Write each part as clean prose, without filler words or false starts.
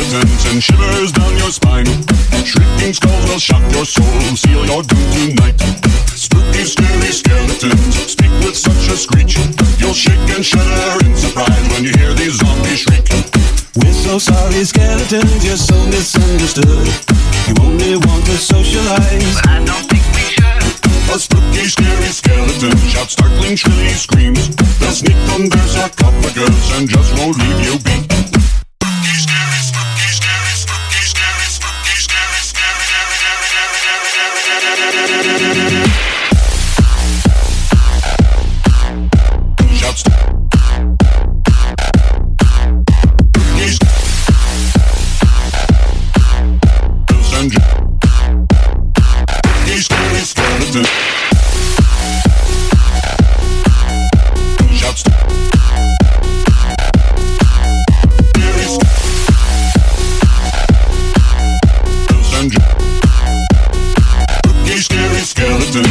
skeletons and shivers down your spine. Shrieking skulls will shock your soul, seal your doom tonight. Spooky, scary skeletons speak with such a screech. You'll shake and shudder in surprise when you hear these zombies shriek. We're so sorry, skeletons, you're so misunderstood. You only want to socialize, but I don't think we should. A spooky, scary skeleton shouts startling, shrilly screams. They'll sneak from their sarcophagus and just won't leave you be. Spooky, scary, spooky, scary, spooky, scary, spooky, scary, scary, shouts. Scary skeleton shouts. Scary skeleton.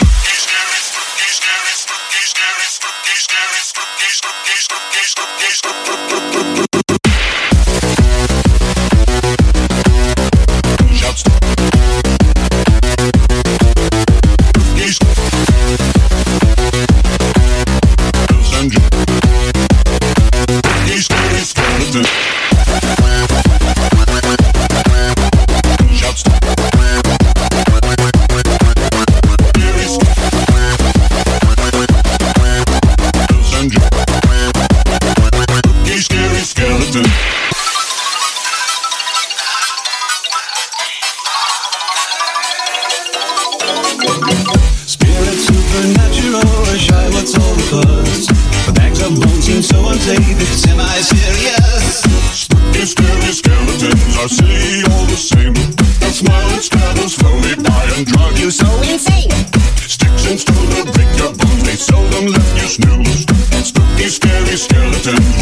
Spirit supernatural, or shy, what's all the buzz? The bags of bones seem so unsafe, it's semi-serious. Spooky, scary skeletons are silly all the same. They'll smile and scrabble slowly by and drive you so insane. Sticks and stones will break your bones, they seldom let you snooze. Spooky, scary skeletons